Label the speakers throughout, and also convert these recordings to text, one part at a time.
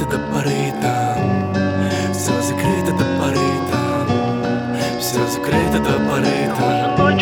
Speaker 1: закрыто до поры там. Все закрыто до поры там. Все закрыто до поры там.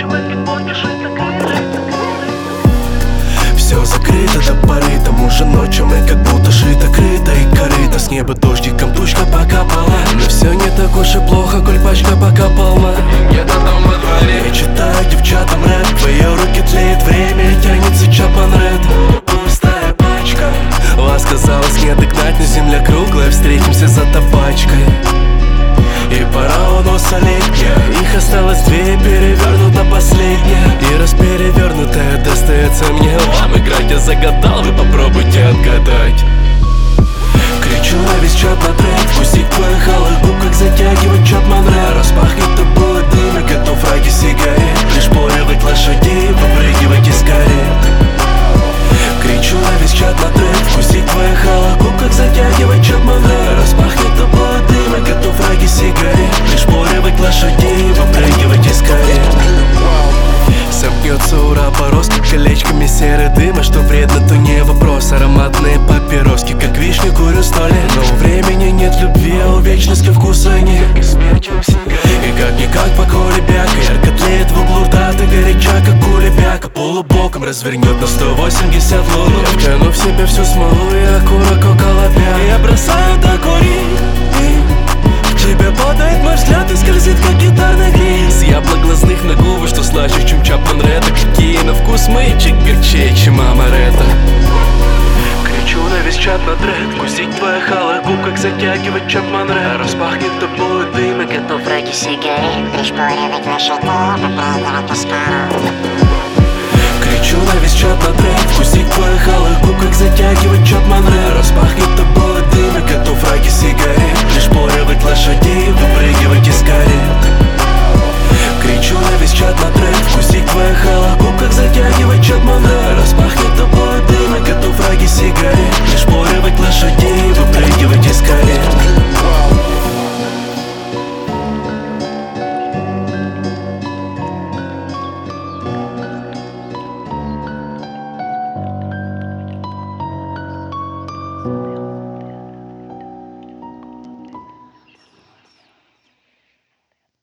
Speaker 1: Все закрыто до поры там. Уже ночью мы как будто шито-крыто и корыто. С неба дождиком тучка покапала. Но все не так уж и плохо, коль пачка пока полна.
Speaker 2: Где-то там во дворе
Speaker 1: я читаю девчатам рэп. В ее руке тлеет время и тянется Чапман Рэд. Пустая пачка. Вас казалось не догнать, но земля круглая. Встретимся за табачкой. И пора у носа летняя. Их осталось две, перевернута последняя. И раз перевернутая достается мне. Вам играть я загадал, вы попробуйте отгадать. Кричу на весь чат на трек. Вкусик твоих алых губ, как затягивать Чапман Рэд. Распахнет тобой дым и готов ради сигарет пришпоривать лошадей, выпрыгивайте скорее. Кричу на весь чат на трек. Вкусик твоих алых губ, как затягивать Чапман Рэд. Распахнет тобой дым и готов ради сигарет пришпоривать лошадей, выпрыгивайте скорее. Сомкнется ура порос колечками серый дыма. Что вредно, то не вопрос. Ароматные папироски, как вишню курю столе. Но у времени нет любви, а у вечности вкуса нет. И как-никак по колебяка. Ярко тлеет в углу рта, ты горяча, как кулебяка. Полубоком развернет на 180 луну. Я втяну в себя всю смолу и окурок около пят. Я бросаю докурить. В тебе падает мой взгляд и скользит, как гитарный гриль. С яблок глазных на губы, что слаще, чем Чапман Рэд. Какие на вкус мычек горчей, чем Амаретто. Кричу на весь чат на трек. Вкусить твоих алых губ, как затягивать Чапман Рэд. Распахнет тобой дым и готов ради сигарет пришпоривать лошадей, выпрыгивать из коры. Кричу на весь чат на трек. Вкусить твоих алых губ, как затягивать Чапман